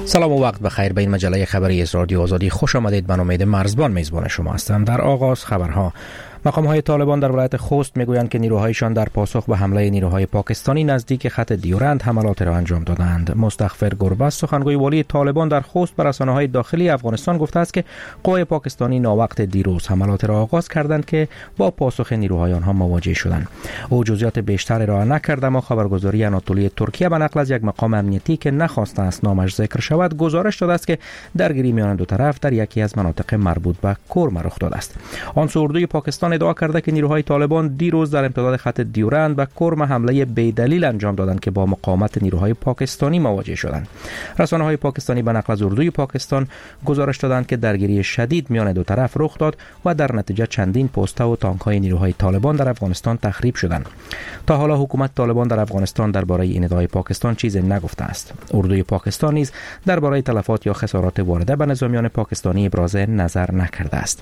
سلام و وقت بخیر. به این مجله خبری از رادیو آزادی خوش آمدید. من امید مرزبان میزبان شما هستم. در آغاز خبرها: مقام‌های طالبان در ولایت خوست میگویند که نیروهایشان در پاسخ به حمله نیروهای پاکستانی نزدیک خط دیورند حملات را انجام دادند. مستغفر گربز سخنگوی والی طالبان در خوست به رسانه‌های داخلی افغانستان گفته است که قوای پاکستانی ناوقت دیروز حملات را آغاز کردند که با پاسخ نیروهای آنها مواجه شدند. او جزئیات بیشتری را نکرد، اما خبرگزاری آناتولی ترکیه به نقل از یک مقام امنیتی که نخواسته است نامش ذکر شود گزارش داده است که درگیری میان دو طرف در یکی از مناطق مربوط به کرم رخ داده است. آن سو اردوی پاکستان ادعا کرده که نیروهای طالبان دیروز در امتداد خط دیورند به کرم حمله بی‌دلیل انجام دادند که با مقاومت نیروهای پاکستانی مواجه شدند. رسانه‌های پاکستانی به نقل از اردوی پاکستان گزارش دادند که درگیری شدید میان دو طرف رخ داد و در نتیجه چندین پوسته و تانک‌های نیروهای طالبان در افغانستان تخریب شدند. تا حالا حکومت طالبان در افغانستان درباره این ادعای پاکستان چیزی نگفته است. اردوی پاکستان نیز درباره تلفات یا خسارات وارده به نظامیان پاکستانی ابراز نظر نکرده است.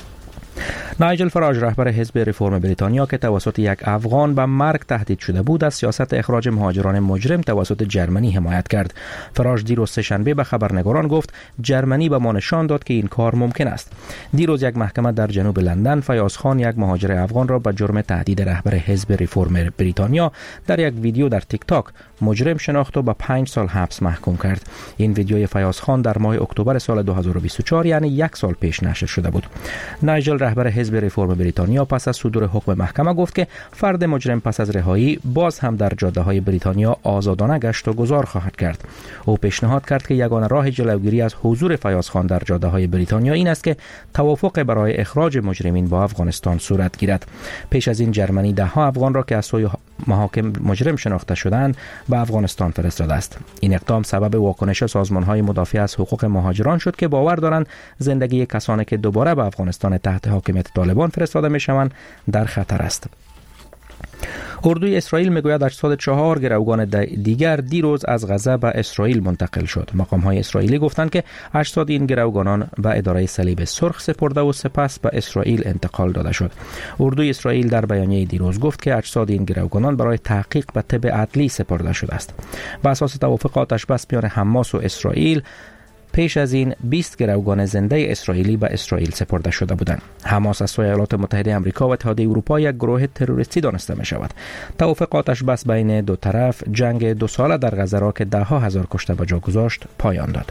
نایجل فراج رهبر حزب ریفرم بریتانیا که توسط یک افغان به مرگ تهدید شده بود از سیاست اخراج مهاجران مجرم توسط جرمنی حمایت کرد. فراج دیروز سه‌شنبه به خبرنگاران گفت جرمنی به ما نشان داد که این کار ممکن است. دیروز یک محکمه در جنوب لندن فیاض خان یک مهاجر افغان را به جرم تهدید رهبر حزب ریفرم بریتانیا در یک ویدیو در تیک تاک مجرم شناخت و به 5 سال حبس محکوم کرد. این ویدیوی فیاض خان در ماه اکتبر سال 2024 یعنی یک سال پیش نشر شده بود. نایجل رهبر حزب ریفرم بریتانیا پس از صدور حکم محکمه گفت که فرد مجرم پس از رهایی باز هم در جاده‌های بریتانیا آزادانه گشت و گذار خواهد کرد. او پیشنهاد کرد که یگانه راه جلوگیری از حضور فیاض خان در جاده‌های بریتانیا این است که توافق برای اخراج مجرمین با افغانستان صورت گیرد. پیش از این جرمنی ده‌ها افغان را که از سوی محاکم مجرم شناخته شدند به افغانستان فرستاده است. این اقدام سبب واکنش سازمان‌های مدافع از حقوق مهاجران شد که باور دارند زندگی کسانی که دوباره به افغانستان تحت حاکمیت طالبان فرستاده میشوند در خطر است. اردوی اسرائیل میگوید 84 گروگان دیگر دیروز از غزه به اسرائیل منتقل شد. مقام‌های اسرائیلی گفتند که 80 این گروگانان به اداره صلیب سرخ سپرده و سپس به اسرائیل انتقال داده شد. اردوی اسرائیل در بیانیه دیروز گفت که 80 این گروگانان برای تحقیق به طب عدلی سپرده شده است. بر اساس توافق آتش بس میان حماس و اسرائیل پیش از این 20 گروگان زنده اسرائیلی به اسرائیل سپرده شده بودند. حماس از سوی ایالات متحده آمریکا و اتحادیه اروپا یک گروه تروریستی دانسته می شود. توافق آتش بس بین دو طرف جنگ 2 ساله در غزه را که ده‌ها هزار کشته به جا گذاشت پایان داد.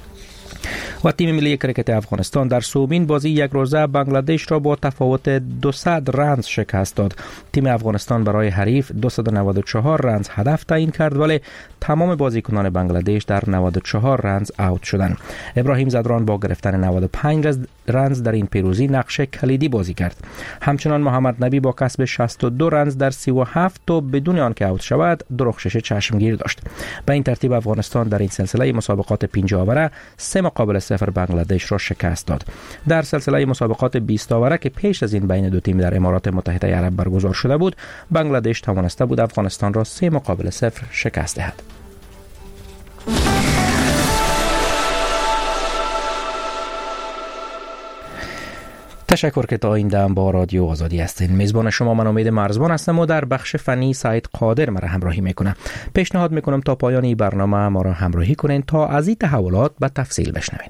و تیم ملی کرکت افغانستان در سومین بازی یک روزه بنگلادش را با تفاوت 200 رنز شکست داد. تیم افغانستان برای حریف 294 رنز هدف تعیین کرد ولی تمام بازیکنان بنگلادش در 94 رنز اوت شدند. ابراهیم زدران با گرفتن 95 رنز در این پیروزی نقش کلیدی بازی کرد. همچنان محمد نبی با کسب 62 رنز در 37 تا بدون آنکه اوت شود درخشش چشمگیر داشت. به این ترتیب افغانستان در این سلسله مسابقات 5 آوره 3 مقابل 0 بنگلادش را شکست داد. در سلسله مسابقات 20 آوره که پیش از این بین دو تیم در امارات متحده عرب برگزار شده بود، بنگلادش توانسته بود افغانستان را 3 مقابل 0 شکست دهد. تشکر که تا این دم با رادیو آزادی هستین. میزبان شما من امید مرزبان هستم و در بخش فنی سعید قادر مرا همراهی میکنه. پیشنهاد میکنم تا پایان این برنامه ما را همراهی کنین تا از این تحولات به تفصیل بشنوین.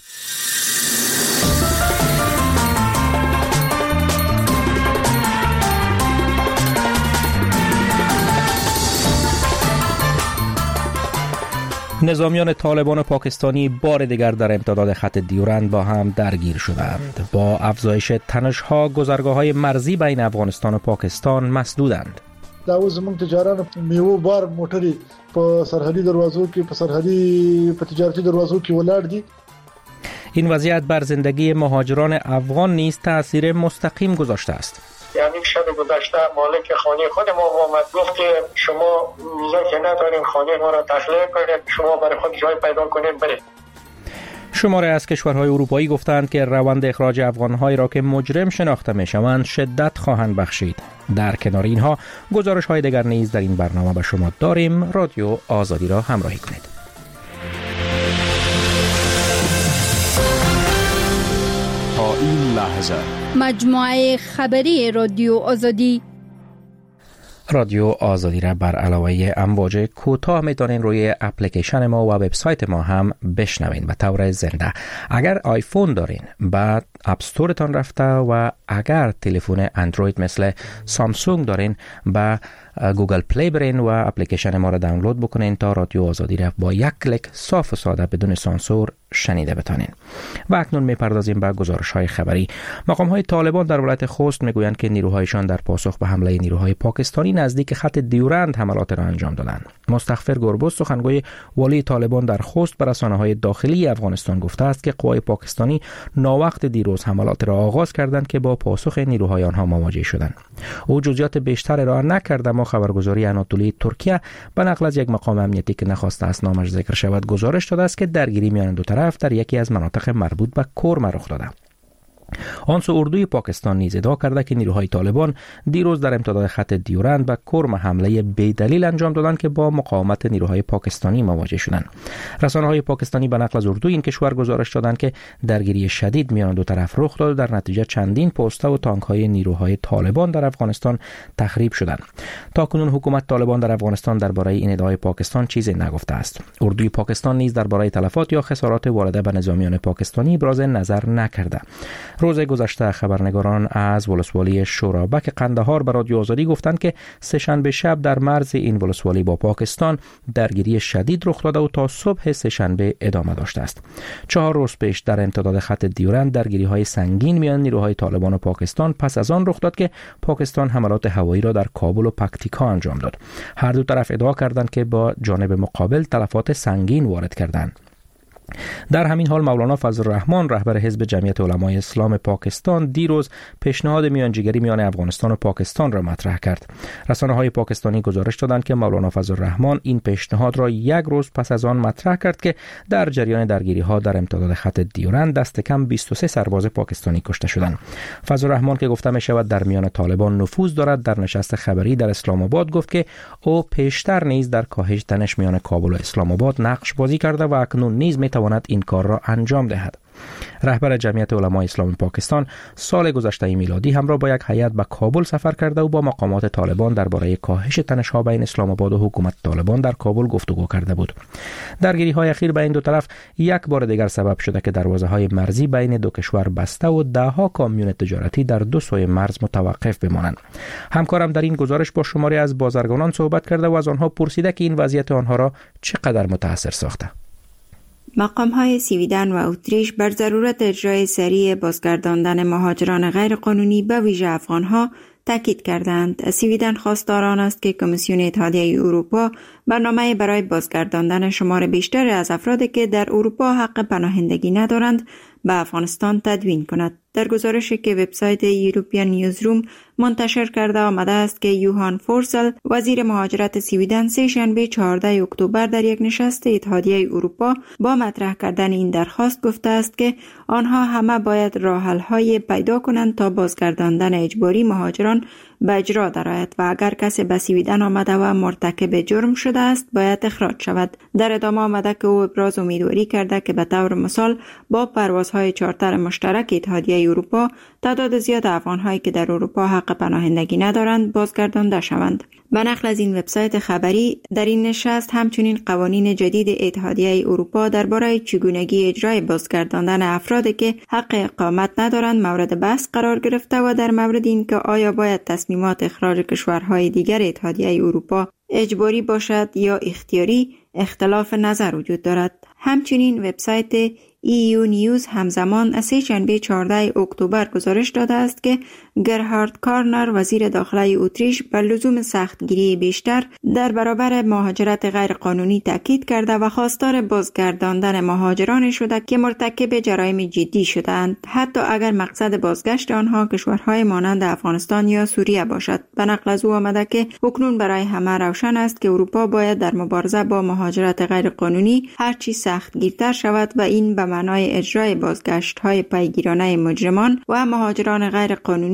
نظامیان طالبان پاکستانی بار دیگر در امتداد خط دیورند با هم درگیر شدند. با افزایش تنش‌ها گذرگاه‌های مرزی بین افغانستان و پاکستان مسدودند. دا اوس زموږ تجاران میوه بار موټرې په سرحدي دروازو کې په تجارتي دروازو کې ولاړ دي. این وضعیت بر زندگی مهاجران افغان نیز تأثیر مستقیم گذاشته است. یعنی شب گذشته مالک خانه خود ما آمد گفت که شما ویزا که ندارین خانه ما را تخلیه کنید، شما برای خود جای پیدا کنید برید. شماره از کشورهای اروپایی گفتند که روند اخراج افغان‌هایی را که مجرم شناخته می‌شوند شدت خواهند بخشید. در کنار اینها گزارش‌های دیگر نیز در این برنامه به شما داریم. رادیو آزادی را همراهی کنید. تا این لحظه مجموعه خبری رادیو آزادی رادیو آزادی را بر علاوه امواج کوتاه میتونین روی اپلیکیشن ما و وبسایت ما هم بشنوین به طور زنده. اگر آیفون دارین بعد اپ استورتان رفته و اگر تلفن اندروید مثل سامسونگ دارین با گوگل پلی برین و اپلیکیشن ما را دانلود بکنین تا رادیو آزادی را با یک کلیک صاف و ساده بدون سانسور شنیده بتانین. و اکنون میپردازیم به گزارش‌های خبری. مقام‌های طالبان در ولایت خوست میگویند که نیروهایشان در پاسخ به حمله نیروهای پاکستانی نزدیک خط دیورند حملات را انجام دادند. مستغفر گربز سخنگوی والی طالبان در خوست به رسانه‌های داخلی افغانستان گفته است که قوای پاکستانی ناوقت دیروز حملات را آغاز کردند که با پاسخ نیروهای آنها مواجه شدند. او جزئیات بیشتر ارائه نکرد، اما خبرگزاری آناتولی ترکیه به نقل از یک مقام امنیتی که نخواسته است نامش ذکر شود گزارش داده است که درگیری میان دو طرف در یکی از مناطق مربوط به کرم رخ داده. آن سو اردوی پاکستان نیز ادعا کرده که نیروهای طالبان دیروز در امتداد خط دیورند به کرم حمله بی‌دلیل انجام دادند که با مقاومت نیروهای پاکستانی مواجه شدند. رسانه‌های پاکستانی به نقل از اردوی این کشور گزارش دادند که درگیری شدید میان دو طرف رخ داد و در نتیجه چندین پوسته و تانک‌های نیروهای طالبان در افغانستان تخریب شدند. تاکنون حکومت طالبان در افغانستان درباره این ادعای پاکستان چیزی نگفته است. اردوی پاکستان نیز درباره تلفات یا خسارات وارده به نظامیان پاکستانی ابراز نظر نکرده. روز گذشته خبرنگاران از ولسوالی شورابک قندهار به رادیو آزادی گفتند که سه‌شنبه شب در مرز این ولسوالی با پاکستان درگیری شدید رخ داده و تا صبح سه‌شنبه ادامه داشته است. 4 روز پیش در امتداد خط دیورند درگیری‌های سنگین میان نیروهای طالبان و پاکستان پس از آن رخ داد که پاکستان حملات هوایی را در کابل و پکتیکا انجام داد. هر دو طرف ادعا کردند که با جانب مقابل تلفات سنگین وارد کردند. در همین حال مولانا فضل الرحمن رهبر حزب جمعیت علمای اسلام پاکستان دیروز پیشنهاد میانجیگری میان افغانستان و پاکستان را مطرح کرد. رسانه‌های پاکستانی گزارش دادند که مولانا فضل الرحمن این پیشنهاد را یک روز پس از آن مطرح کرد که در جریان درگیری‌ها در امتداد خط دیورند دست کم 23 سرباز پاکستانی کشته شدند. فضل الرحمن که گفته می‌شود در میان طالبان نفوذ دارد در نشست خبری در اسلام آباد گفت که او پیشتر نیز در کاهش تنش میان کابل و اسلام آباد نقش بازی کرده و اکنون نیز می‌تواند این کار را انجام دهد. رهبر جمعیت علمای اسلام پاکستان سال گذشته میلادی همراه با یک هیئت به کابل سفر کرده و با مقامات طالبان درباره کاهش تنش‌ها بین اسلام آباد و حکومت طالبان در کابل گفتگو کرده بود. درگیری‌های اخیر بین دو طرف یک بار دیگر سبب شده که دروازه‌های مرزی بین دو کشور بسته و ده‌ها کامیون تجارتی در دو سوی مرز متوقف بمانند. همکارم در این گزارش با شماری از بازرگانان صحبت کرده و از آنها پرسیده که این وضعیت آنها را چقدر متاثر ساخته. مقام‌های سویدن و اتریش بر ضرورت اجرای سریع بازگرداندن مهاجران غیرقانونی به ویژه افغان‌ها تاکید کردند. سویدن خواستار است که کمیسیون اتحادیه اروپا برنامه برای بازگرداندن شمار بیشتر از افرادی که در اروپا حق پناهندگی ندارند به افغانستان تدوین کند. در گزارشی که وبسایت یوروپیان نیوزروم منتشر کرده آمده است که یوهان فورسل وزیر مهاجرت سویدن سه‌شنبه 14 اکتبر در یک نشست اتحادیه اروپا با مطرح کردن این درخواست گفته است که آنها همه باید راه‌حل‌های پیدا کنند تا بازگرداندن اجباری مهاجران به اجرا درآید و اگر کسی به سویدن آمده و مرتکب جرم شده است باید اخراج شود. در ادامه آمده که او ابراز امیدواری کرده که به طور مثال با پروازهای چارتر مشترک اتحادیه اروپا تعداد زیاد افغان‌هایی که در اروپا حق پناهندگی ندارند بازگردانده شوند. به نقل از این وبسایت خبری در این نشست همچنین قوانین جدید اتحادیه اروپا درباره چگونگی اجرای بازگرداندن افرادی که حق اقامت ندارند مورد بحث قرار گرفته و در مورد اینکه آیا باید تصمیمات اخراج کشورهای دیگر اتحادیه اروپا اجباری باشد یا اختیاری اختلاف نظر وجود دارد. همچنین وبسایت EU نیوز همزمان از سه‌شنبه 14 اکتبر گزارش داده است که گرهارد کارنر وزیر داخلی اتریش بر لزوم سختگیری بیشتر در برابر مهاجرت غیرقانونی تاکید کرده و خواستار بازگرداندن مهاجران شده که مرتکب جرایم جدی شدند، حتی اگر مقصد بازگشت آنها کشورهای مانند افغانستان یا سوریه باشد. به نقل از او آمده که اکنون برای همه روشن است که اروپا باید در مبارزه با مهاجرت غیرقانونی هرچی سختگیرتر شود و این به معنای اجرای بازگشت‌های پیگیرانه مجرمان و مهاجران غیرقانونی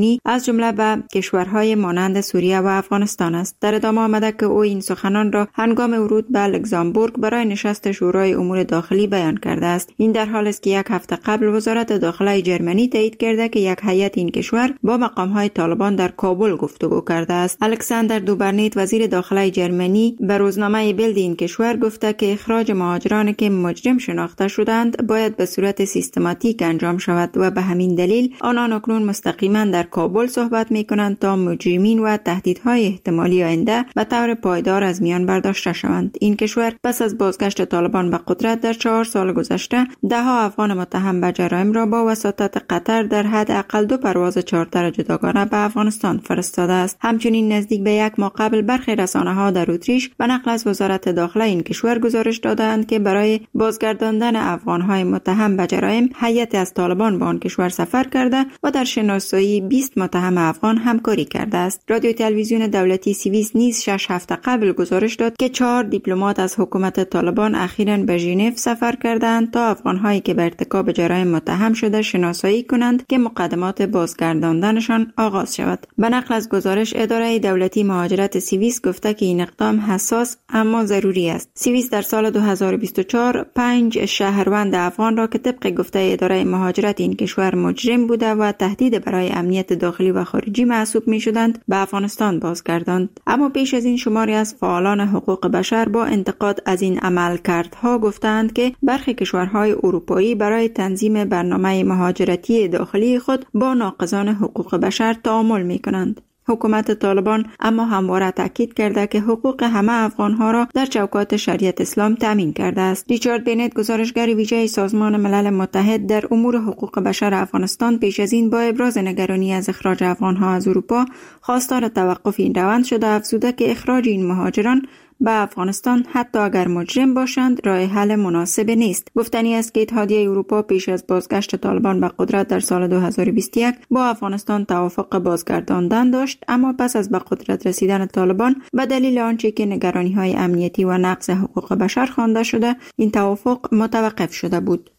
قانونی از جمله به کشورهای مانند سوریه و افغانستان است. در ادامه آمده که او این سخنان را هنگام ورود به لوکزامبورگ برای نشست شورای امور داخلی بیان کرده است. این در حالی است که یک هفته قبل وزارت داخلی جرمنی تایید کرده که یک هیئت این کشور با مقامهای طالبان در کابل گفتگو کرده است. الکساندر دوبرنیت وزیر داخلی جرمنی به روزنامه بیلد این کشور گفته که اخراج مهاجرانی که مجرم شناخته شدند باید به صورت سیستماتیک انجام شود و به همین دلیل آنان اکنون مستقیما در کابل صحبت می‌کنند تا مجرمین و تهدیدهای احتمالی آینده به طور پایدار از میان برداشته شوند. این کشور پس از بازگشت طالبان به قدرت در 4 سال گذشته ده‌ها افغان متهم به جرایم را با وساطت قطر در حداقل 2 پرواز چارتر جداگانه به افغانستان فرستاده است. همچنین نزدیک به 1 ماه قبل برخی رسانه‌ها در اتریش به نقل از وزارت داخله این کشور گزارش دادند که برای بازگرداندن افغان‌های متهم به جرایم هیئت از طالبان به آن کشور سفر کرده و در شناسایی 20 متهم افغان همکاری کرده است. رادیو تلویزیون دولتی سوئیس نیز 6 هفته قبل گزارش داد که 4 دیپلمات از حکومت طالبان اخیراً به ژنو سفر کردند تا افغان‌هایی که به ارتکاب جرایم متهم شده شناسایی کنند که مقدمات بازگرداندنشان آغاز شود. به نقل از گزارش اداره دولتی مهاجرت سوئیس گفته که این اقدام حساس اما ضروری است. سوئیس در سال 2024 5 شهروند افغان را که طبق گفته اداره مهاجرت این کشور مجرم بوده و تهدید برای امنیت داخلی و خارجی محسوب می‌شدند به افغانستان بازگرداند. اما پیش از این شماری از فعالان حقوق بشر با انتقاد از این عملکردها گفتند که برخی کشورهای اروپایی برای تنظیم برنامه مهاجرتی داخلی خود با ناقضان حقوق بشر تعامل می‌کنند. حکومت طالبان اما همواره تاکید کرده که حقوق همه افغانها را در چوکات شریعت اسلام تامین کرده است. ریچارد بنت گزارشگر ویژه سازمان ملل متحد در امور حقوق بشر افغانستان پیش از این با ابراز نگرانی از اخراج افغانها از اروپا خواستار توقف این روند شده، افزوده که اخراج این مهاجران به افغانستان حتی اگر مجرم باشند راه حل مناسب نیست. گفتنی است که اتحادیه اروپا پیش از بازگشت طالبان به قدرت در سال 2021 با افغانستان توافق بازگرداندن داشت، اما پس از به قدرت رسیدن طالبان به دلیل آنچه که نگرانی‌های امنیتی و نقض حقوق بشر خوانده شده این توافق متوقف شده بود.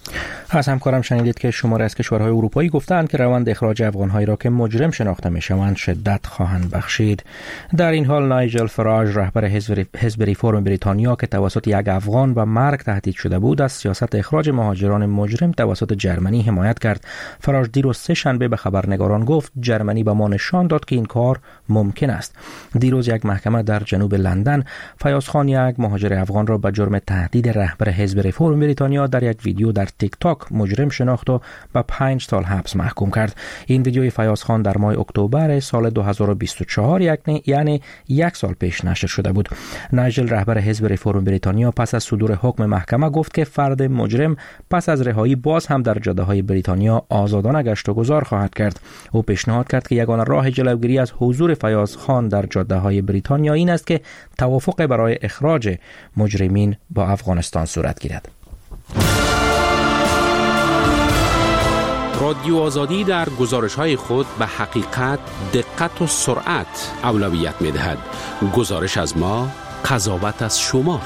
از همکارم شنیدید که شماری از کشورهای اروپایی گفتند که روند اخراج افغان‌هایی را که مجرم شناخته می‌شوند شدت خواهند بخشید. در این حال نایجل فراج رهبر حزب ریفرم بریتانیا که توسط یک افغان به مرگ تهدید شده بود از سیاست اخراج مهاجران مجرم توسط جرمنی حمایت کرد. فراج دیروز 3 شنبه به خبرنگاران گفت جرمنی به ما نشان داد که این کار ممکن است. دیروز یک محکمه در جنوب لندن فیاض خان یک مهاجر افغان را به جرم تهدید رهبر حزب ریفرم بریتانیا در یک ویدیو در تیک تاک مجرم شناخت و به 5 سال حبس محکوم کرد. این ویدیوی فیاض خان در ماه اکتبر سال 2024 یعنی 1 سال پیش نشر شده بود. نایجل رهبر حزب ریفرم بریتانیا پس از صدور حکم محکمه گفت که فرد مجرم پس از رهایی باز هم در جاده‌های بریتانیا آزادانه گشت و گذار خواهد کرد. او پیشنهاد کرد که یگانه راه جلوگیری از حضور فیاض خان در جاده‌های بریتانیا این است که توافق برای اخراج مجرمین با افغانستان صورت گیرد. رادیو آزادی در گزارش‌های خود به حقیقت، دقت و سرعت اولویت می‌دهد. گزارش از ما، قضاوت از شما.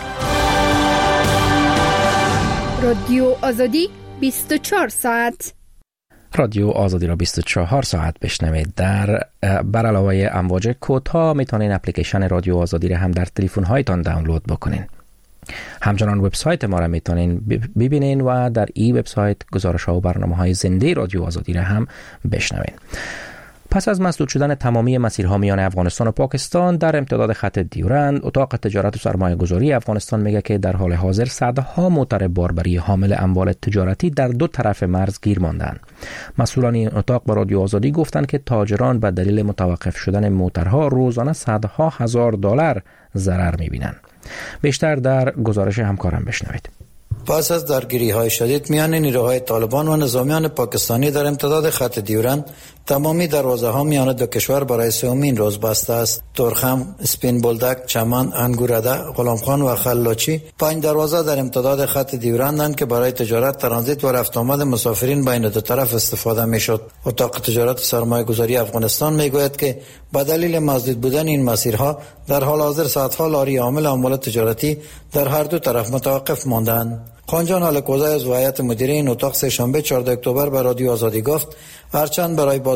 رادیو آزادی 24 ساعت. رادیو آزادی را 24 ساعت بشنوید. بر علاوه امواج کوتاه میتونین اپلیکیشن رادیو آزادی را هم در تلفن هایتان دانلود بکنین. همچنان وبسایت ما را میتونین ببینین و در این وبسایت گزارش‌ها و برنامه‌های زنده رادیو آزادی را هم بشنوین. پس از مسدود شدن تمامی مسیرها میان افغانستان و پاکستان در امتداد خط دیورند، اتاق تجارت و سرمایه‌گذاری افغانستان میگه که در حال حاضر صدها موتر باربری حامل اموال تجارتی در 2 طرف مرز گیر ماندند. مسئولان این اتاق با رادیو آزادی گفتند که تاجران به دلیل متوقف شدن موترها روزانه صدها هزار دلار ضرر میبینند. بیشتر در گزارش همکارم بشنوید. پس از درگیری‌های شدید میان نیروهای طالبان و نظامیان پاکستانی در امتداد خط دیورند، تمامی دروازه‌ها میان دو کشور برای سومین روز بسته است. ترخم، اسپین بولدک، چمن، انگورده، غلامخان و خلاچی 5 دروازه در امتداد خط دیورندند که برای تجارت، ترانزیت و رفت آمد مسافرین بین دو طرف استفاده میشد. اتاق تجارت و سرمایه‌گذاری افغانستان میگوید که به دلیل مسدود بودن این مسیرها در حال حاضر صدها لاری حامل اموال تجارتی در هر دو طرف متوقف ماندند. خانجان الکوزی از هیئت مدیره این اتاق سه‌شنبه 14 اکتبر به رادیو آزادی گفت هرچند برای باز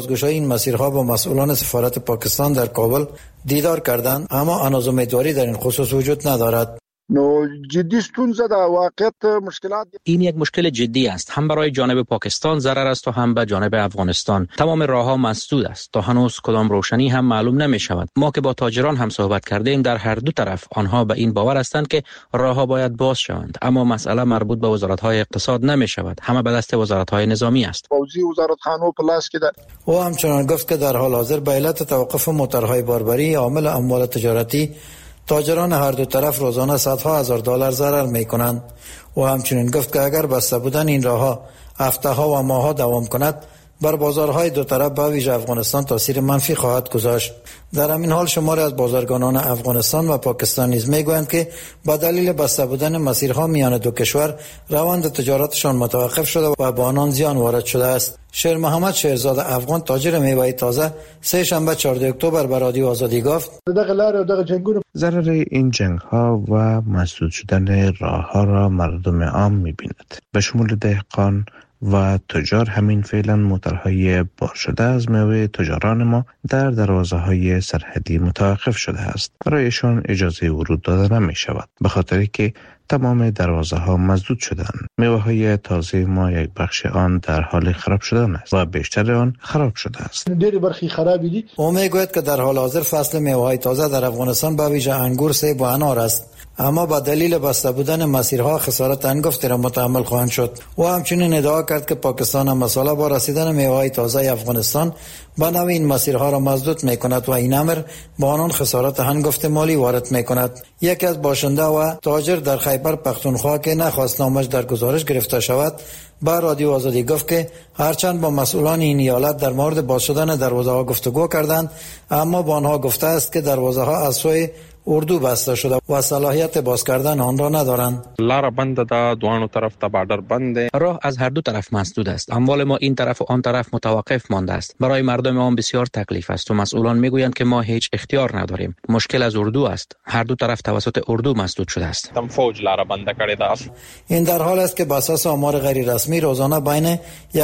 بازگشایی این مسیرها با مسئولان سفارت پاکستان در کابل دیدار کردند، اما هنوز امیدواری در این خصوص وجود ندارد. نو جدی ستونزه د واقعیت مشکلات این یک مشکل جدی است، هم برای جانب پاکستان ضرر است و هم به جانب افغانستان. تمام راه‌ها مسدود است، تا هنوز کدام روشنی هم معلوم نمی شود. ما که با تاجران هم صحبت کردیم، در هر دو طرف آنها به این باور هستند که راه‌ها باید باز شوند، اما مسئله مربوط به وزارت‌های اقتصاد نمی شود، همه به دست وزارت‌های نظامی است. فوزی وزارت خانو پلاس کې ده. او همچنان گفت که در حال حاضر به علت توقف موترهای باربری عامل اموال تجارتی، تاجران هر دو طرف روزانه صدها هزار دلار ضرر می کنند. و همچنین گفت که اگر بسته بودن این راهها هفته ها و ماه ها دوام کند، بر بازارهای دو طرف به ویژه افغانستان تاثیر منفی خواهد گذاشت. در همین حال شماری از بازرگانان افغانستان و پاکستان نیز میگویند که با دلیل بسته بودن مسیرها میان دو کشور روند تجارتشان متوقف شده و به آنان زیان وارد شده است. شیر محمد شیرزاد افغان تاجر میوه تازه سه شنبه 14 اکتبر به رادیو آزادی گفت: ضرر این جنگ ها و مسدود شدن راه ها را مردم عام میبیند، به شمول دهقان و تجار. همین فعلا موترهای بار شده از میوه تجاران ما در دروازه های سرحدی متوقف شده است. برایشان اجازه ورود داده نمی شود، به خاطری که تمام دروازه ها مسدود شدند. میوه های تازه ما یک بخش آن در حال خراب شدن است و بیشتر آن خراب شده است. او میگوید که در حال حاضر فصل میوه های تازه در افغانستان به ویژه انگور، سیب و انار است، اما با دلیل بسته بودن مسیرها خسارت هنگفتی را متحمل خواهند شد. و همچنین ادعا کرد که پاکستان هم مسئله با رسیدن میوه‌های تازه افغانستان به نوع این مسیرها را مسدود می‌کند و این امر با آنان خسارت هنگفت مالی وارد می‌کند. یکی از باشنده و تاجر در خیبر پختونخوا که نخواست نامش در گزارش گرفته شود، با رادیو آزادی گفت که هرچند با مسئولان این ایالت در مورد باز شدن دروازه‌ها گفتگو کردند، اما با آنها گفته است که دروازه‌ها از سوی اردو بسته شده و صلاحیت باز کردن آن را ندارند. لار بند ده، دوانو طرف تا باردر بنده. راه از هر دو طرف مسدود است. اموال ما این طرف و آن طرف متوقف مانده است. برای مردم آن بسیار تکلیف است و مسئولان میگویند که ما هیچ اختیار نداریم. مشکل از اردو است. هر دو طرف توسط اردو مسدود شده است. تم فوج لار بنده کړی ده. این در حال است که بر اساس آمار غیر رسمی روزانه بین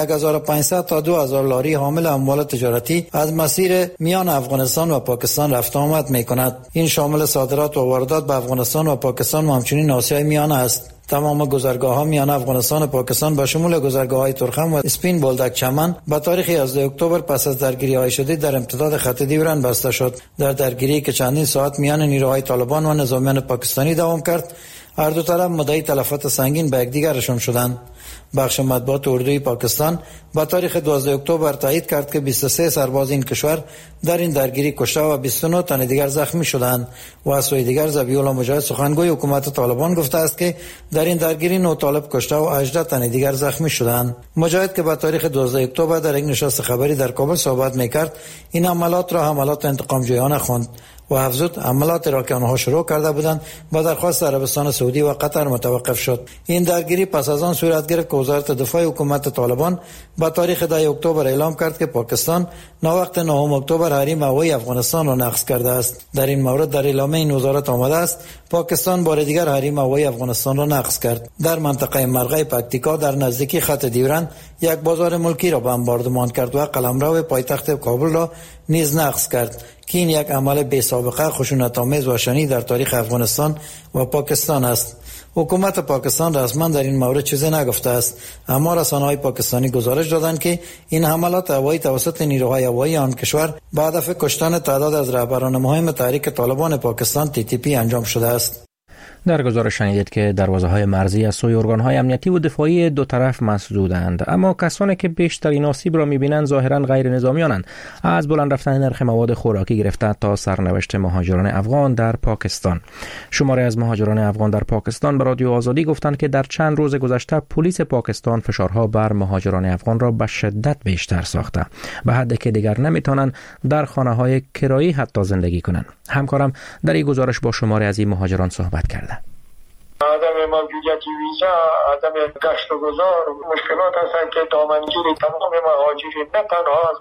1500 تا 2000 لاری حامل اموال تجارتی از مسیر میان افغانستان و پاکستان رفت آمد میکند. این شامل صادرات و واردات به افغانستان و پاکستان و همچنین آسیای میانه است. تمام گذرگاه‌ها میان افغانستان و پاکستان به شمول گذرگاه‌های ترخم و اسپین بولدک چمن با تاریخ 11 اکتبر پس از درگیری‌های شدید در امتداد خط دیورن بسته شد. در درگیری که چندین ساعت میان نیروهای طالبان و نظامیان پاکستانی دوام کرد، هر دو طرف مدعی تلفات سنگین به یکدیگرشان شدند. بخش مطبوعات اردوی پاکستان با تاریخ 12 اکتبر تایید کرد که 23 سرباز این کشور در این درگیری کشته و 29 تن دیگر زخمی شدند. و از سوی دیگر ذبیح‌الله مجاهد سخنگوی حکومت طالبان گفته است که در این درگیری 9 طالب کشته و 18 تن دیگر زخمی شدند. مجاهد که با تاریخ 12 اکتبر در یک نشست خبری در کابل صحبت می‌کرد، این حملات را حملات انتقام‌جویانه خواند و افزود عملیاتی را که آنها شروع کرده بودند با درخواست عربستان سعودی و قطر متوقف شد. این درگیری پس از آن صورت گرفت که وزارت دفاع حکومت طالبان با تاریخ 10 اکتبر اعلام کرد که پاکستان ناوقت 9 اکتبر حریم هوایی افغانستان را نقض کرده است. در این مورد در اعلامیه این وزارت آمده است پاکستان بار دیگر حریم هوایی افغانستان را نقض کرد. در منطقه مرغه پکتیکا در نزدیکی خط دیورند یک بازار ملکی را بمباردمان کرد و قلمرو پایتخت کابل را نیز نقض کرد که این یک عمل بی سابقه خشونت‌آمیز و شنی در تاریخ افغانستان و پاکستان است. حکومت پاکستان رسما در این مورد چیزی نگفته است، اما رسانه‌های پاکستانی گزارش دادند که این حملات هوایی توسط نیروهای هوایی آن کشور با هدف کشتن تعداد از رهبران مهم تحریک طالبان پاکستان TTP انجام شده است. در گزارش شنیدید که دروازه‌های مرزی از سوی ارگان‌های امنیتی و دفاعی دو طرف مسدودند، اما کسانی که بیشترین آسیب را می‌بینند ظاهراً غیر نظامیانند، از بلند رفتن نرخ مواد خوراکی گرفته تا سرنوشت مهاجران افغان در پاکستان. شماری از مهاجران افغان در پاکستان به رادیو آزادی گفتند که در چند روز گذشته پلیس پاکستان فشارها بر مهاجران افغان را به شدت بیشتر ساخته، به حدی که دیگر نمی‌توانند در خانه‌های کرایی حتی زندگی کنند. همکارم در این گزارش با شماری از این مهاجران صحبت کرده. عدم موجودیت ویزا، عدم گشت و گذار، مشکلات هستند که دامنگیر تمام مهاجرین، نه تنها از ما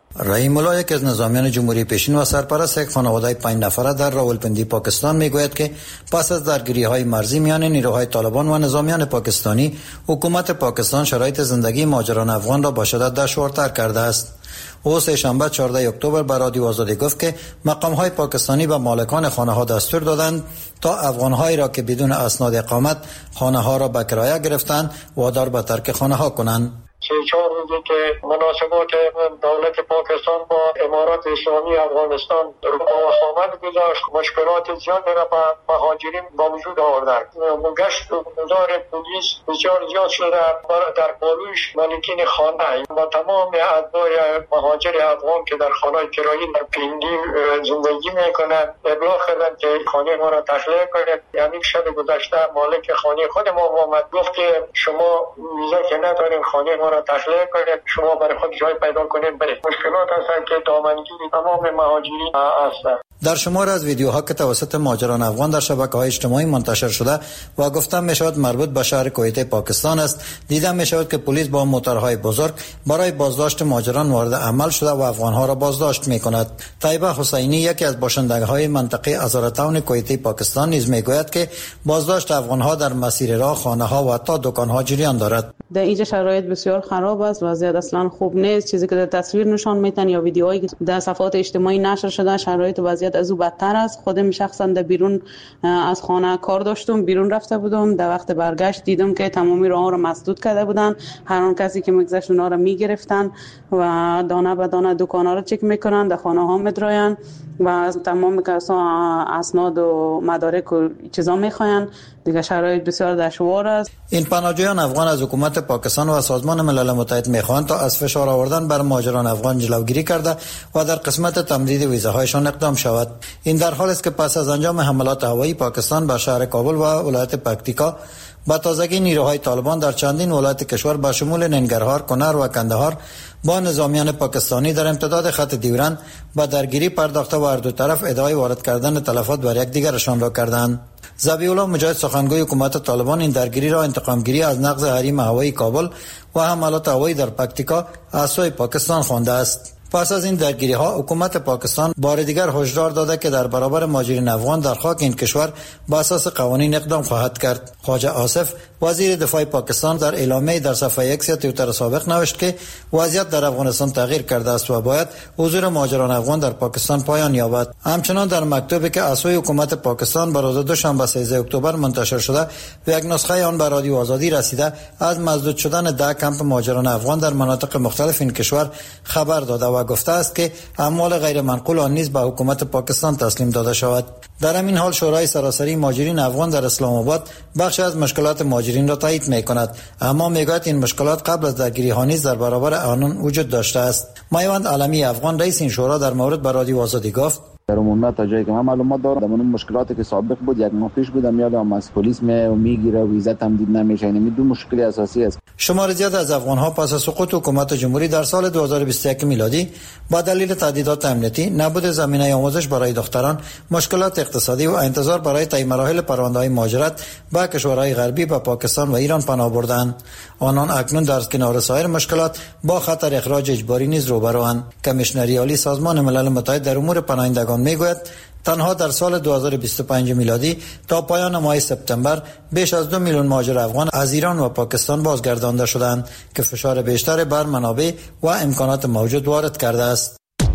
رحیم الله یک از نظامیان جمهوری پیشین و سرپرست یک خانواده 5 نفره در راولپندی پاکستان میگوید که پس از درگیری‌های مرزی میان نیروهای طالبان و نظامیان پاکستانی، حکومت پاکستان شرایط زندگی مهاجران افغان را با شدت دشوارتر کرده است. او سه‌شنبه 14 اکتبر به رادیو آزادی گفت که مقام‌های پاکستانی به مالکان خانه‌ها دستور دادند تا افغان‌هایی را که بدون اسناد اقامت خانه‌ها را به کرایه گرفتند وادار به ترک خانه‌ها کنند. 4 روزی که مناسبات دولت پاکستان با امارات اسلامی افغانستان رو آمد گذاشت، مشکلات زیادی را به مهاجرین با وجود آوردند. گشت و گذار پلیس بسیار زیاد شده در پالوش مالکین خانه و تمام اتباع مهاجر افغان که در خانه کرایی در پینگی زندگی میکنند ابلاغ کردند که خانه ما را تخلیه کنید. یعنی شب گذشته مالک خانه خود ما آمد گفت که شما ویزا که ندارین خانه ما را تخلیه کنید، شما برای خود جای پیدا کنید برید. مشکلات هستند که دامنگیر تمام مهاجرین هستند. در شمار از ویدیوها که توسط مهاجران افغان در شبکه‌های اجتماعی منتشر شده و گفتم می‌شود مربوط به شهر کویت پاکستان است، دیدم می‌شود که پلیس با موتورهای بزرگ برای بازداشت مهاجران وارد عمل شده و افغان‌ها را بازداشت می‌کند. طیبه حسینی یکی از باشندگان منطقه ازارتاون کویت پاکستان نیز می‌گوید که بازداشت افغان‌ها در مسیر راه، خانه‌ها و حتی دکان‌ها جریان دارد. در اینجا شرایط بسیار خراب است، وضعیت اصلا خوب نیست. چیزی که در تصویر نشان میدن یا ویدیوهایی که در صفحات اجتماعی نشر شده، شرایط وضعیت از او بدتر است. خودم شخصا در بیرون از خانه کار داشتم، بیرون رفته بودم، در وقت برگشت دیدم که تمامی راه‌ها را مسدود کرده بودن. هر آن کسی که میگذشت اونها را میگرفتن و دانه به دانه دکانا را چک میکنن، در خانه ها میدراین و از تمام کسا اسناد و مدارک و چیزا میخواین. دیگه شرایط بسیار دشوار است. این پناهجویان افغان از حکومت پاکستان و سازمان ملل متحد میخواهند تا از فشار آوردن بر مهاجران افغان جلوگیری کرده و در قسمت تمدید ویزاهایشان اقدام شود. این در حالی است که پس از انجام حملات هوایی پاکستان بر شهر کابل و ولایت پکتیکا با تازگی نیروهای طالبان در چندین ولایت کشور به شمول ننگرهار، کنر و کندهار با نظامیان پاکستانی در امتداد خط ډیورند با درگیری پرداخته و هر دو طرف ادعای وارد کردن تلفات بر یکدیگرشان را کردند. ذبیح الله مجاهد سخنگوی حکومت طالبان این درگیری را انتقامگیری از نقض حریم هوایی کابل و حملات هوایی در پکتیکا از سوی پاکستان خوانده است. پس از این درگیری ها حکومت پاکستان بار دیگر هشدار داده که در برابر مهاجرین افغان در خاک این کشور با اساس قوانین اقدام خواهد کرد. خواجه آصف وزیر دفاع پاکستان در اعلامیه در صفحه X توییتر سابق نوشت که وضعیت در افغانستان تغییر کرده است و باید حضور مهاجران افغان در پاکستان پایان یابد. همچنان در مکتوبی که از سوی حکومت پاکستان بر روز دوشنبه 13 اکتبر منتشر شده و یک نسخه آن به رادیو آزادی رسیده، از مسدود شدن 10 کمپ مهاجران افغان در مناطق مختلف این کشور خبر داده و گفته است که اموال غیر منقول آن نیز به حکومت پاکستان تسلیم داده شود. در همین حال شورای سراسری مهاجرین افغان در اسلام آباد بخش از مشکلات مهاجرین را تایید می‌کند، اما میگوید این مشکلات قبل از درگیری ها نیز در برابر آنان وجود داشته است. میوند علمی افغان رئیس این شورا در مورد به رادیو آزادی گفت: در عمومیت تا جایی که من معلومات دارم در مشکلاتی که سابق بود، یک ماه پیش بودم یادم از پلیس میگیره و ویزا تمدید نمیشه. این دو مشکل اساسی است. شمار زیاد از افغان‌ها پس از سقوط حکومت جمهوری در سال 2021 میلادی با دلیل تهدیدات امنیتی، نبود زمینه آموزش برای دختران، مشکلات اقتصادی و انتظار برای طی مراحل پرونده‌های مهاجرت به کشورهای غربی به پاکستان و ایران پناه بردند. آنان اکنون در کنار سایر مشکلات با خطر اخراج اجباری نیز روبروند. کمیشنری عالی سازمان ملل متحد در امور پناهندگان میگوید تنها در سال 2025 میلادی تا پایان ماه سپتامبر بیش از 2 میلیون مهاجر افغان از ایران و پاکستان بازگردانده شدند که فشار بیشتر بر منابع و امکانات موجود وارد کرده است.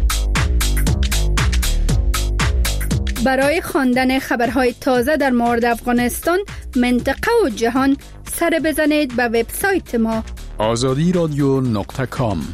برای خواندن خبرهای تازه در مورد افغانستان، منطقه و جهان، سر بزنید به وبسایت ما azadiradyo.com.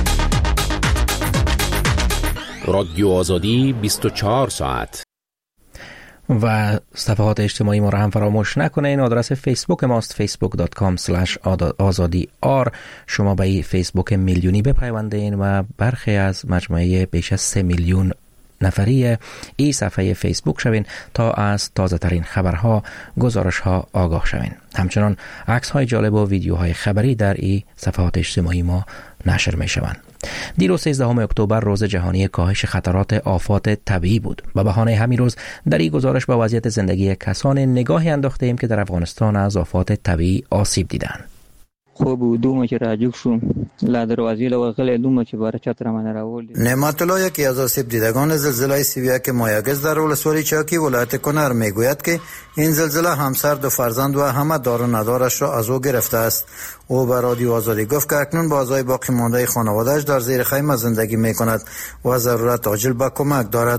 رادیو آزادی 24 ساعت. و صفحات اجتماعی ما را هم فراموش نکنین. آدرس فیسبوک ماست facebook.com/azadi_r. شما به فیسبوک میلیونی بپیوندین و برخی از مجموعه بیش از 3 میلیون نفری این صفحه فیسبوک شوین تا از تازه ترین خبرها، گزارشها آگاه شوین. همچنان عکس های جالب و ویدیوهای خبری در این صفحات اجتماعی ما نشر می شوند. دیروز 13 اکتبر روز جهانی کاهش خطرات آفات طبیعی بود. به بهانه همین روز در این گزارش به وضعیت زندگی کسان نگاهی انداخته ایم که در افغانستان از آفات طبیعی آسیب دیدند. خوب و دوم چې راجوک شوم لا دروازې له غلې دوم چې بار چت را من راول. نعمت الله یکی از آسیب دیدگان زلزله 31 مایگز در ولسوالی چاکی ولایت کنر میگوید که این زلزله همسر دو فرزند و همه دار و ندارش را از او گرفته است. او به رادیو آزادی گفت که اکنون با اعضای باقی مانده خانواده‌اش در زیر خیمه زندگی میکند و ضرورت عاجل به کمک دارد.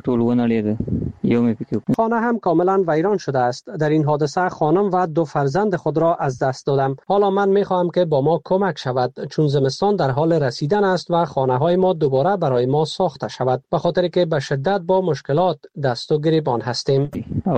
خانه هم کاملا ویران شده است. در این حادثه خانم و دو فرزند خود را از دست دادم. حالا من میخواهم که با ما کمک شود چون زمستان در حال رسیدن است و خانه های ما دوباره برای ما ساخته شود به خاطر که به شدت با مشکلات دست و گریبان هستیم.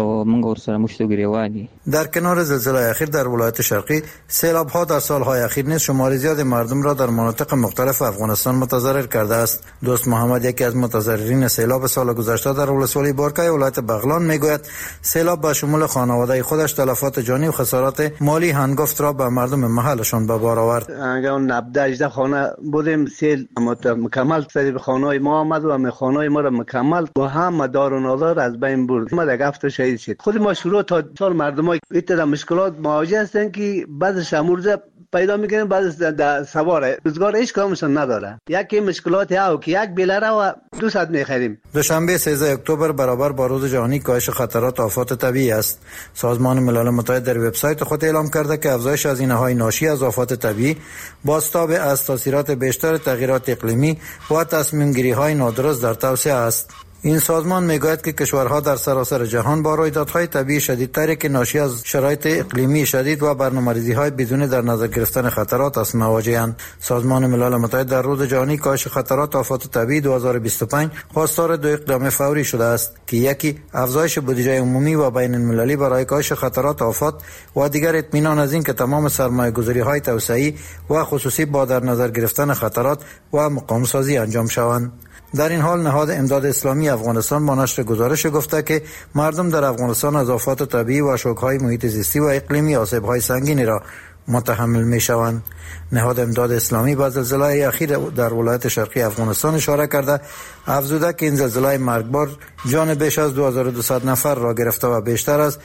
در کنار زلزله اخیر در ولایت شرقی سیلاب ها در سالهای اخیر نیز شمار زیاد مردم را در مناطق مختلف افغانستان متضرر کرده است. دوست محمد یکی از متضررین سیلاب سال گذشته در ولسوالی بارکای ولایت بغلان میگوید سیلاب به شمول خانواده خودش تلفات جانی و خسارات مالی هنگفت را به مردم محلشان به بار آورد. اگر 18 خانه بودیم سیل مکمل سری به خانه‌های ما آمد و خانه‌های ما را مکمل با هم دار و نادار از بین برد. ما یک هفته شهید شد. خود ما شروع تا سال مردمای ایتر مشکلات مواجه هستند که بعضش امروزه پیدا میکنیم بعض سواره روزگار هیچ کامشون نداره. یکی مشکلات ها که یک بیلره و 200 میخریم. دوشنبه 13 اکتبر برابر با روز جهانی کاهش خطرات آفات طبیعی است. سازمان ملل متحد در وبسایت خود اعلام کرده که افزایش هزینه‌های ناشی از آفات طبیعی بازتاب از تاثیرات بیشتر تغییرات اقلیمی و تصمیم گیری های نادرست در توسعه است. این سازمان میگوید که کشورها در سراسر جهان با رویدادهای طبیعی شدیدتری که ناشی از شرایط اقلیمی شدید و برنامه‌ریزی‌های بدون در نظر گرفتن خطرات است مواجه‌اند. سازمان ملل متحد در روز جهانی کاهش خطرات آفات طبیعی 2025 خواستار دو اقدام فوری شده است که یکی افزایش بودجه عمومی و بین المللی برای کاهش خطرات آفات و دیگر اطمینان از این که تمام سرمایه‌گذاری‌های توسعه‌ای و خصوصی با در نظر گرفتن خطرات و مقام سازی انجام شوند. در این حال نهاد امداد اسلامی افغانستان با نشر گزارش گفته که مردم در افغانستان از آفات طبیعی و شوک‌های محیط زیستی و اقلیمی آسیب‌های سنگینی را متحمل می‌شوند. نهاد امداد اسلامی با زلزله اخیر در ولایت شرقی افغانستان اشاره کرده افزوده که این زلزله مرگبار جان بیش از 2200 نفر را گرفته و بیشتر از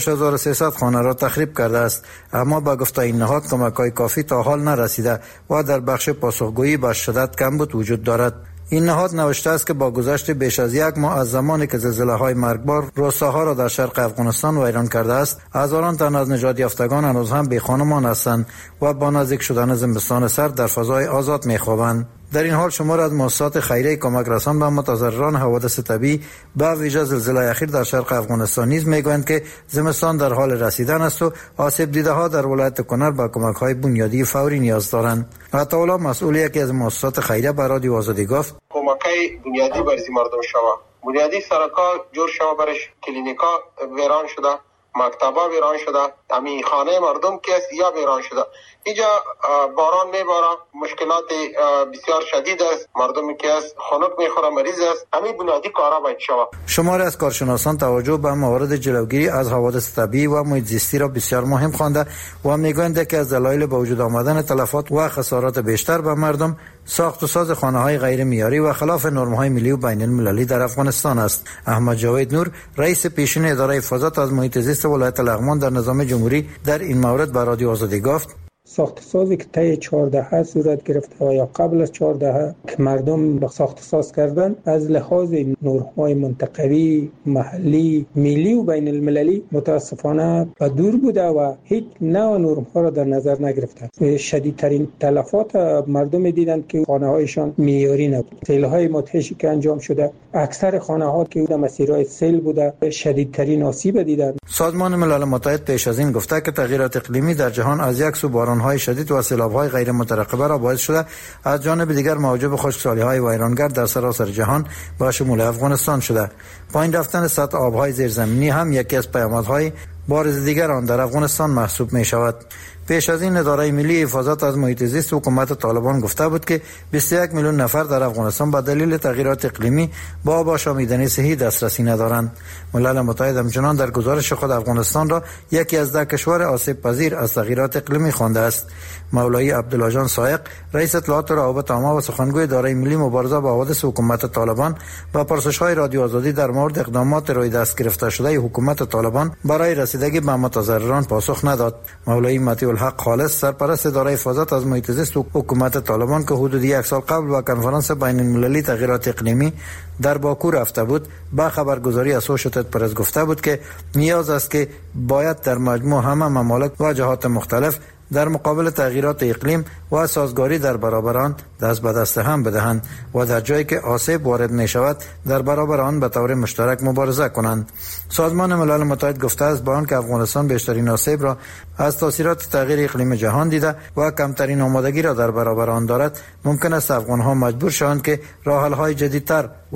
6300 خانه را تخریب کرده است، اما با گفته این نهاد کمک‌های کافی تا حال نرسیده و در بخش پاسخگویی به شدت کمبود وجود دارد. این نهاد نوشته است که با گذشت بیش از یک ماه از زمانی که زلزله‌های مرگبار روستاها را در شرق افغانستان ویران کرده است، هزاران تن از نژاد یافتگان هنوز هم بی‌خانمان هستند و با نزدیک شدن زمستان سرد در فضای آزاد می‌خوابند. در این حال شمار از مؤسسات خیریه کمک رسان به متضرران حوادث طبیعی به ویژه زلزله اخیر در شرق افغانستان نیز میگویند که زمستان در حال رسیدن است و آسیب دیده‌ها در ولایت کنر به کمک‌های بنیادی فوری نیاز دارند. عطاالله مسئول یکی از مؤسسات خیریه به رادیو آزادی گفت کمک‌های بنیادی برای مردم شود. بنیادی سرکا جور شود، برش کلینیکا ویران شده، مکتبا ویران شده، همین خانه مردم که است یا ویران شده. اینجا باران میباره، مشکلات بسیار شدید است، مردمی که است خنک میخوره، مریض است. همین بنیادی کارا باید شود. شماری از کارشناسان توجه به موارد جلوگیری از حوادث طبیعی و محیط زیستی را بسیار مهم خوانده و میگویند که از دلایل به وجود آمدن تلفات و خسارات بیشتر به مردم ساخت و ساز خانه‌های غیر معیاری و خلاف نرم‌های ملی و بین المللی در افغانستان است. احمد جاوید نور، رئیس پیشین اداره حفاظت از محیط زیست ولایت لغمان در نظام جمهوری در این مورد به رادیو آزادی گفت ساخت سازی که طی 14 صورت گرفته و یا قبل از 14 که مردم به ساخت ساز کردن از لحاظ نورهای منطقوی، محلی، ملی و بین المللی متاسفانه به دور بوده و هیچ نوع نورم‌ها را در نظر نگرفته. شدیدترین تلفات مردم دیدند که خانه‌هایشان معیاری نبود. سیل‌های مدهشی که انجام شده، اکثر خانه‌ها که در مسیرهای سیل بوده شدیدترین آسیب دیدند. سازمان ملل متحد پیش از این گفته که تغییرات اقلیمی در جهان از یک سو باران‌های شدید و سیلاب‌های غیر مترقبه را باعث شده، از جانب دیگر موجب خشکسالی‌های ویرانگر در سراسر جهان با شمول افغانستان شده. پایین رفتن سطح آب‌های زیرزمینی هم یکی از پیامدهای بارز دیگر آن در افغانستان محسوب می‌شود. پیش از این اداره ملی حفاظت از محیط زیست حکومت طالبان گفته بود که 21 میلیون نفر در افغانستان به دلیل تغییرات اقلیمی با آب آشامیدنی صحی دسترسی ندارند. ملل متحد همچنان در گزارش خود افغانستان را یکی از 10 کشور آسیب پذیر از تغییرات اقلیمی خوانده است. مولای عبدالله جان سایق، رئیس اطلاعات و روابط عامه و سخنگوی اداره ملی مبارزه با حوادث حکومت طالبان، با پرسش‌های رادیو آزادی در مورد اقدامات روی دست گرفته شده حکومت طالبان برای رسیدگی به متضرران پاسخ نداد. مولای مطیع الحق خالص سرپرست اداره حفاظت از محیط زیست و حکومت طالبان که حدود یک سال قبل با کنفرانس بین المللی تغییرات اقلیمی در باکو رفته بود، با خبرگزاری اسوشیتد پرس گفته بود که نیاز است که باید در مجموع همه ممالک و جهات مختلف در مقابل تغییرات اقلیم و سازگاری در برابر آن دست به دست هم بدهند و در جایی که آسیب وارد می شود در برابر آن به طور مشترک مبارزه کنند. سازمان ملل متحد گفته است با آنکه افغانستان بیشترین آسیب را از تاثیرات تغییر اقلیم جهان دیده و کمترین آمادگی را در برابر آن دارد، ممکن است افغانها مجبور شوند که راه حل های جدیدتر